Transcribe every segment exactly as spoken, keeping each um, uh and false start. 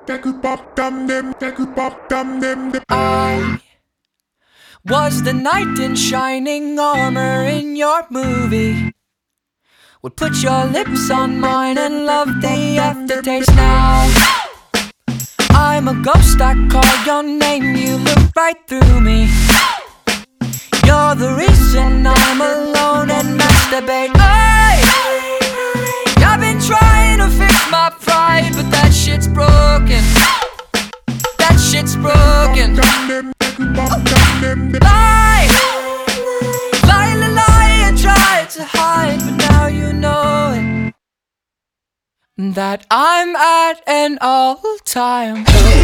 I was the knight in shining armor in your movie. Would put your lips on mine and love the aftertaste. Now I'm a ghost, I call your name, you look right through me. You're the reason I'm alone and masturbate. Hey, I've been trying to fix my pride, but that shit's broken. That shit's broken. Lie, lie, lie, lie, I tried to hide, but now you know it, that I'm at an all-time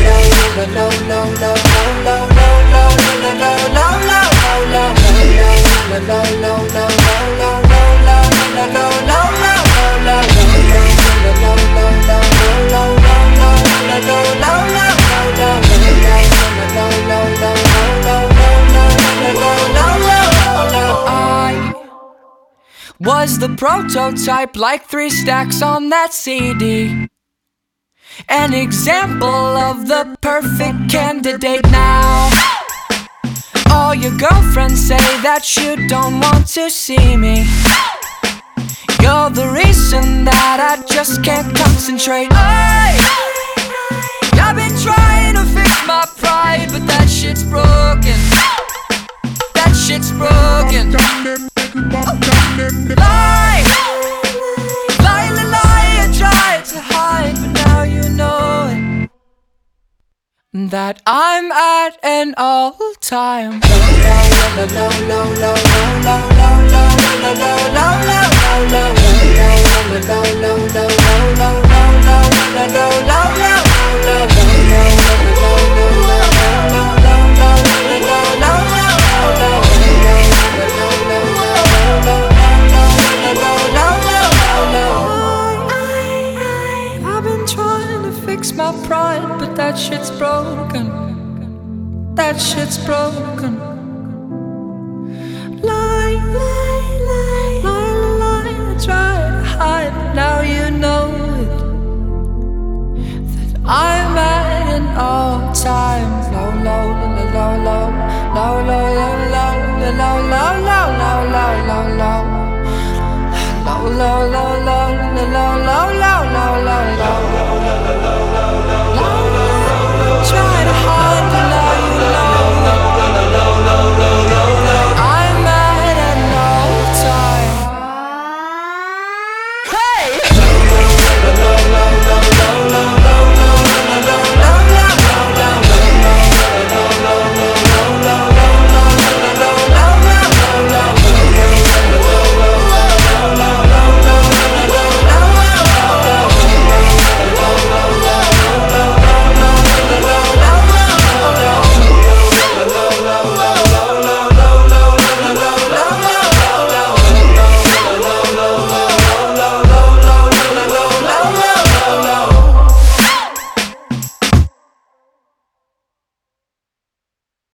was the prototype, like three stacks on that C D. An example of the perfect candidate. Now all your girlfriends say that you don't want to see me. You're the reason that I just can't concentrate. Hey, I've been trying to fix my pride, but that shit's broken. That shit's broken. Lie, lie, lie, lie, I tried to hide, but now you know it, that I'm at an all-time my pride, but that shit's broken. That shit's broken.